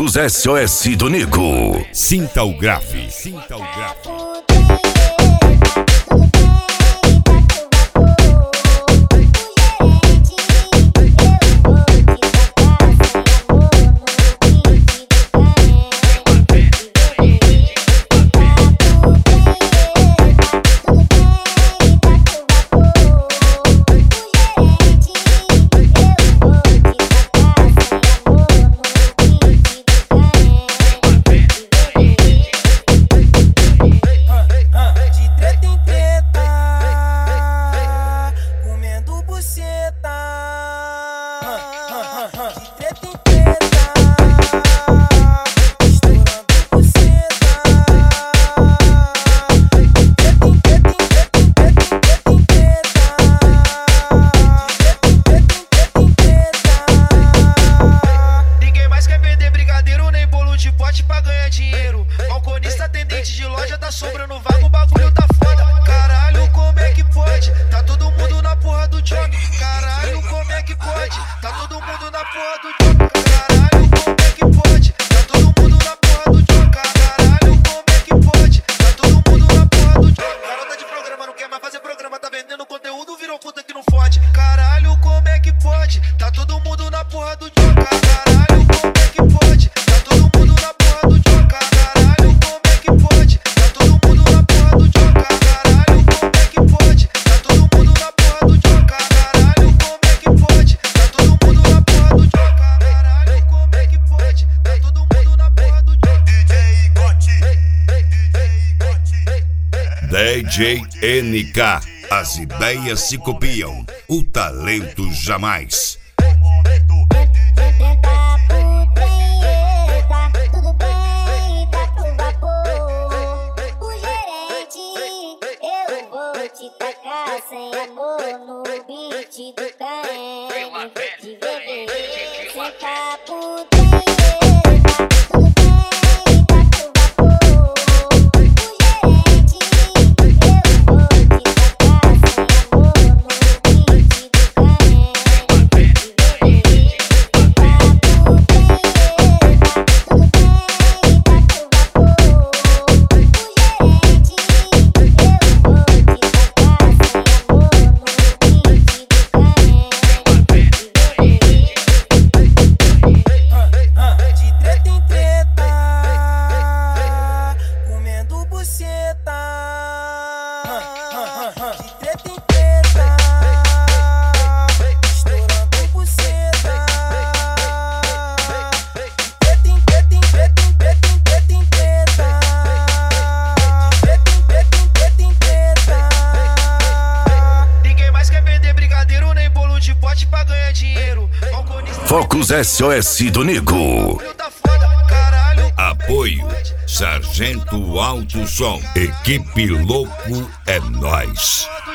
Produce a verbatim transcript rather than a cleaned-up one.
Focus S O S do Nego. Sinta o grave. Sinta o grave. Balconista, atendente de loja, tá sobrando vaga, o bagulho tá foda. Caralho, como é que pode? Tá todo mundo na porra do job. Caralho, como é que pode? Tá todo mundo na porra do job. Caralho, como é que pode? Tá todo mundo na porra do job. Caralho, como é que pode? Tá todo mundo na porra do job. Garota de programa não quer mais fazer programa, tá vendendo conteúdo, virou puta que não fode. Caralho, como é que pode? Tá todo mundo na porra do job. Caralho, como é que pode? Tá todo mundo na porra do job. Caralho, como é que pode? Tá todo mundo na porra do job. Caralho, como é que pode? Tá todo mundo na porra do job. Caralho, como é que pode? Tá todo mundo na porra do job. Caralho, como é que pode? Tá todo mundo na porra do job. D J Gotti, D J N K. As ideias se copiam, o talento jamais. Te tacar sem amor no beat do caramba. De beber, sem papo, pra ganhar dinheiro. Focus S O S do Nego. Apoio Sargento Alto Som. Equipe Louco é nóis.